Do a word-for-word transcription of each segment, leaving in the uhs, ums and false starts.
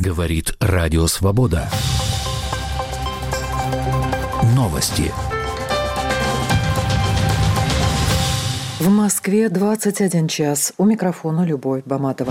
Говорит Радио Свобода. Новости. В Москве двадцать один час. У микрофона Любовь Баматова.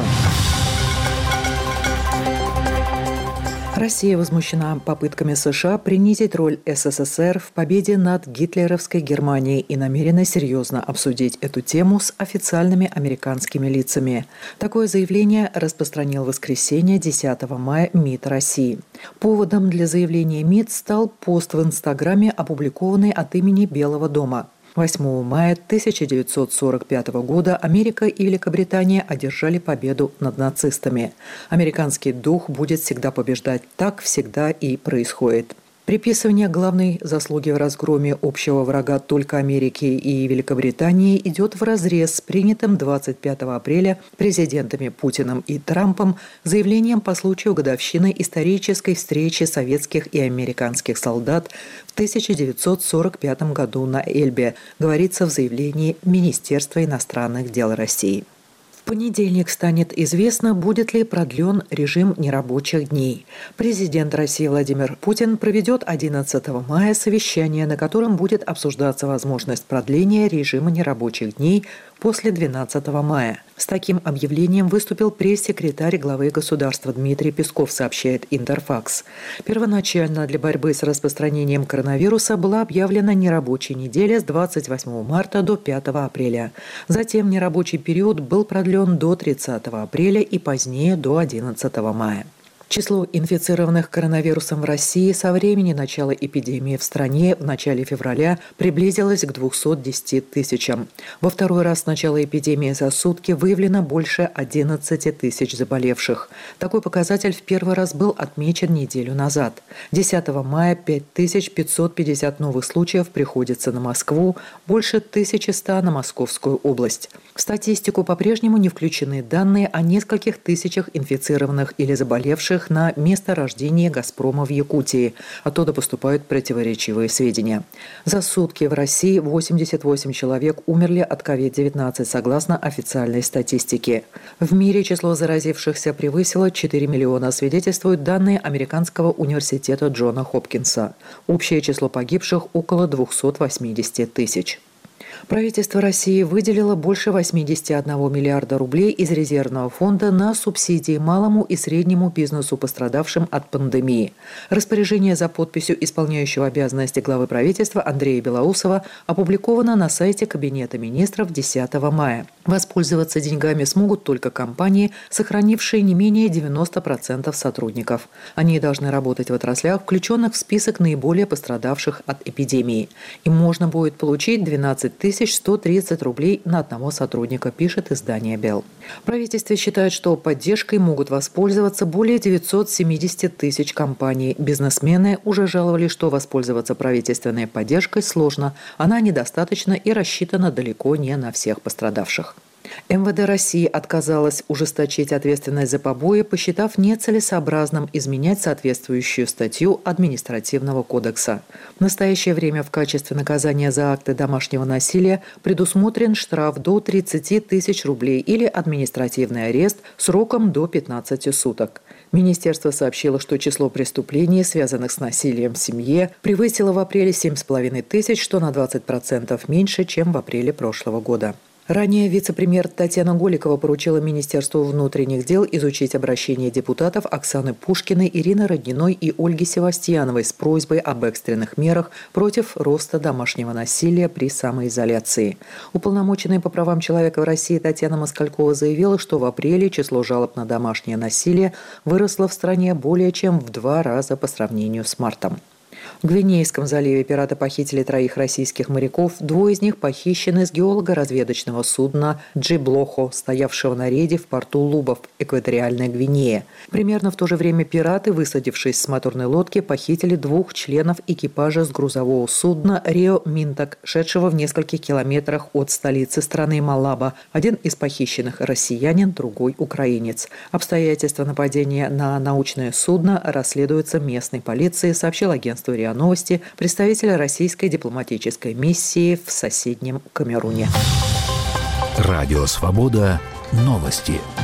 Россия возмущена попытками США принизить роль СССР в победе над гитлеровской Германией и намерена серьезно обсудить эту тему с официальными американскими лицами. Такое заявление распространил в воскресенье десятого мая МИД России. Поводом для заявления МИД стал пост в Инстаграме, опубликованный от имени Белого дома. восьмого мая тысяча девятьсот сорок пятого года Америка и Великобритания одержали победу над нацистами. Американский дух будет всегда побеждать. Так всегда и происходит. Приписывание главной заслуги в разгроме общего врага только Америки и Великобритании идет вразрез с принятым двадцать пятого апреля президентами Путиным и Трампом заявлением по случаю годовщины исторической встречи советских и американских солдат в тысяча девятьсот сорок пятом году на Эльбе, говорится в заявлении Министерства иностранных дел России. В понедельник станет известно, будет ли продлен режим нерабочих дней. Президент России Владимир Путин проведет одиннадцатого мая совещание, на котором будет обсуждаться возможность продления режима нерабочих дней после двенадцатого мая. С таким объявлением выступил пресс-секретарь главы государства Дмитрий Песков, сообщает Интерфакс. Первоначально для борьбы с распространением коронавируса была объявлена нерабочая неделя с двадцать восьмого марта до пятого апреля. Затем нерабочий период был продлен до тридцатого апреля и позднее до одиннадцатого мая. Число инфицированных коронавирусом в России со времени начала эпидемии в стране в начале февраля приблизилось к двумстам десяти тысячам. Во второй раз с начала эпидемии за сутки выявлено больше одиннадцати тысяч заболевших. Такой показатель в первый раз был отмечен неделю назад. десятого мая пять тысяч пятьсот пятьдесят новых случаев приходится на Москву, больше тысячи ста на Московскую область. В статистику по-прежнему не включены данные о нескольких тысячах инфицированных или заболевших на место рождения «Газпрома» в Якутии. Оттуда поступают противоречивые сведения. За сутки в России восемьдесят восемь человек умерли от ковид девятнадцать, согласно официальной статистике. В мире число заразившихся превысило четыре миллиона, свидетельствуют данные Американского университета Джона Хопкинса. Общее число погибших – около двухсот восьмидесяти тысяч. Правительство России выделило больше восьмидесяти одного миллиарда рублей из резервного фонда на субсидии малому и среднему бизнесу, пострадавшим от пандемии. Распоряжение за подписью исполняющего обязанности главы правительства Андрея Белоусова опубликовано на сайте Кабинета министров десятого мая. Воспользоваться деньгами смогут только компании, сохранившие не менее девяноста процентов сотрудников. Они должны работать в отраслях, включенных в список наиболее пострадавших от эпидемии. Им можно будет получить двенадцать тысяч сто тридцать рублей на одного сотрудника, пишет издание «Белл». Правительство считает, что поддержкой могут воспользоваться более девятисот семидесяти тысяч компаний. Бизнесмены уже жаловались, что воспользоваться правительственной поддержкой сложно, она недостаточна и рассчитана далеко не на всех пострадавших. эм вэ дэ России отказалась ужесточить ответственность за побои, посчитав нецелесообразным изменять соответствующую статью Административного кодекса. В настоящее время в качестве наказания за акты домашнего насилия предусмотрен штраф до тридцати тысяч рублей или административный арест сроком до пятнадцати суток. Министерство сообщило, что число преступлений, связанных с насилием в семье, превысило в апреле семь с половиной тысяч, что на двадцать процентов меньше, чем в апреле прошлого года. Ранее вице-премьер Татьяна Голикова поручила Министерству внутренних дел изучить обращение депутатов Оксаны Пушкиной, Ирины Родниной и Ольги Севастьяновой с просьбой об экстренных мерах против роста домашнего насилия при самоизоляции. Уполномоченная по правам человека в России Татьяна Москалькова заявила, что в апреле число жалоб на домашнее насилие выросло в стране более чем в два раза по сравнению с мартом. В Гвинейском заливе пираты похитили троих российских моряков. Двое из них похищены с геолого-разведочного судна «Джиблохо», стоявшего на рейде в порту Лубов, экваториальная Гвинея. Примерно в то же время пираты, высадившись с моторной лодки, похитили двух членов экипажа с грузового судна «Рио Минток», шедшего в нескольких километрах от столицы страны Малаба. Один из похищенных – россиянин, другой – украинец. Обстоятельства нападения на научное судно расследуются местной полицией, сообщил агентство РИА Новости, представитель российской дипломатической миссии в соседнем Камеруне. Радио Свобода. Новости.